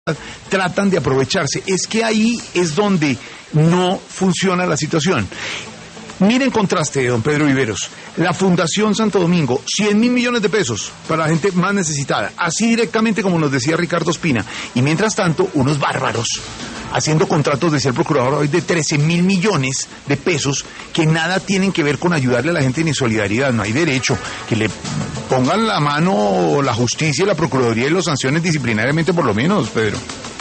tratan de aprovecharse. Es que ahí es donde no funciona la situación. Miren contraste, don Pedro Viveros. La Fundación Santo Domingo, 100.000 millones de pesos para la gente más necesitada, así directamente como nos decía Ricardo Ospina. Y mientras tanto, unos bárbaros haciendo contratos, decía el procurador hoy, de 13.000 millones de pesos que nada tienen que ver con ayudarle a la gente ni solidaridad. No hay derecho que le pongan la mano la justicia, la procuraduría y los sanciones disciplinariamente por lo menos, Pedro.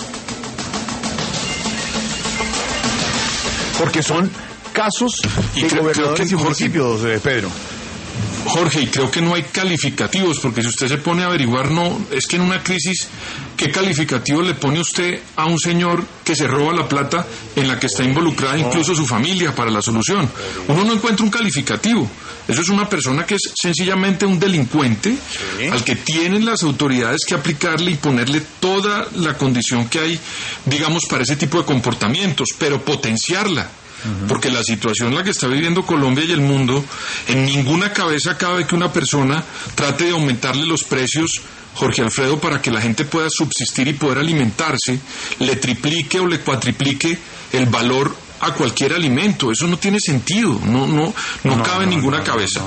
Porque son casos de gobernadores y municipios, Pedro. Jorge, y creo que no hay calificativos, porque si usted se pone a averiguar, no, es que en una crisis, ¿qué calificativo le pone usted a un señor que se roba la plata en la que está involucrada incluso su familia para la solución? Uno no encuentra un calificativo. Eso es una persona que es sencillamente un delincuente, sí, al que tienen las autoridades que aplicarle y ponerle toda la condición que hay, digamos, para ese tipo de comportamientos, pero potenciarla. Porque la situación en la que está viviendo Colombia y el mundo, en ninguna cabeza cabe que una persona trate de aumentarle los precios, Jorge Alfredo, para que la gente pueda subsistir y poder alimentarse, le triplique o le cuatriplique el valor a cualquier alimento. Eso no tiene sentido, no cabe en ninguna cabeza.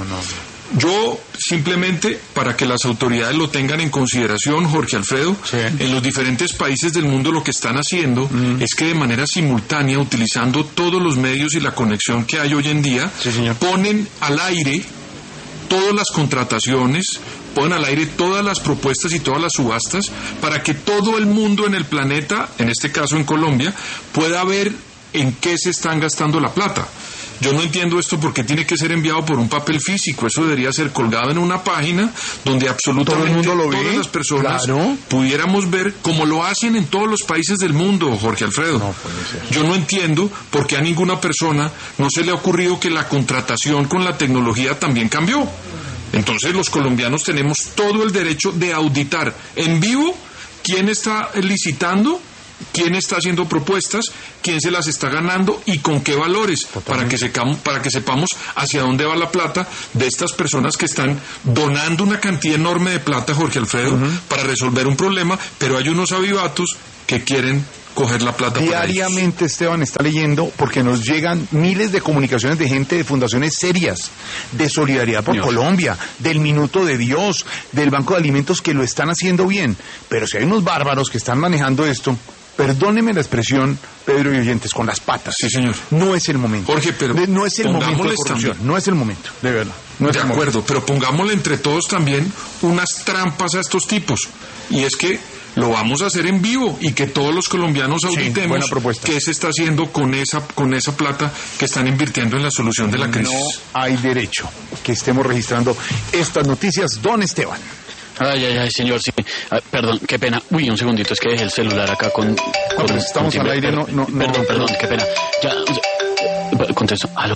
Yo simplemente, para que las autoridades lo tengan en consideración, Jorge Alfredo, sí, en los diferentes países del mundo lo que están haciendo es que de manera simultánea, utilizando todos los medios y la conexión que hay hoy en día, sí, ponen al aire todas las contrataciones, ponen al aire todas las propuestas y todas las subastas, para que todo el mundo en el planeta, en este caso en Colombia, pueda ver en qué se están gastando la plata. Yo no entiendo esto porque tiene que ser enviado por un papel físico. Eso debería ser colgado en una página donde absolutamente todas las personas pudiéramos ver, como lo hacen en todos los países del mundo, Jorge Alfredo. No puede ser. Yo no entiendo por qué a ninguna persona no se le ha ocurrido que la contratación con la tecnología también cambió. Entonces los colombianos tenemos todo el derecho de auditar en vivo quién está licitando, quién está haciendo propuestas, quién se las está ganando y con qué valores, para que sepamos hacia dónde va la plata de estas personas que están donando una cantidad enorme de plata, Jorge Alfredo, para resolver un problema, pero hay unos avivatos que quieren coger la plata. Diariamente Esteban está leyendo, porque nos llegan miles de comunicaciones de gente de fundaciones serias, de Solidaridad por Colombia, del Minuto de Dios, del Banco de Alimentos, que lo están haciendo bien, pero si hay unos bárbaros que están manejando esto, perdóneme la expresión, Pedro y oyentes, con las patas. Sí, señor. No es el momento. Jorge, pero no es el momento de corrupción. No es el momento, de verdad. No es de acuerdo, pero pongámosle entre todos también unas trampas a estos tipos. Y es que lo vamos a hacer en vivo y que todos los colombianos auditemos qué se está haciendo con esa plata que están invirtiendo en la solución de la crisis. No hay derecho que estemos registrando estas noticias, don Esteban. Ay, señor, sí. Perdón, qué pena. Uy, un segundito, es que dejé el celular acá con estamos al aire, Perdón, qué pena. Ya, contesto. Aló.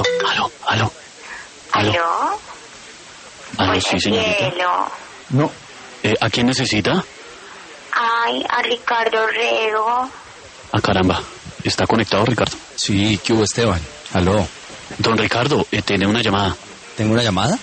¿Aló, sí, señorita? No. ¿A quién necesita? Ay, a Ricardo Rego. Ah, caramba. ¿Está conectado, Ricardo? Sí, ¿qué hubo, Esteban? Aló. Don Ricardo, tiene una llamada. ¿Tengo una llamada?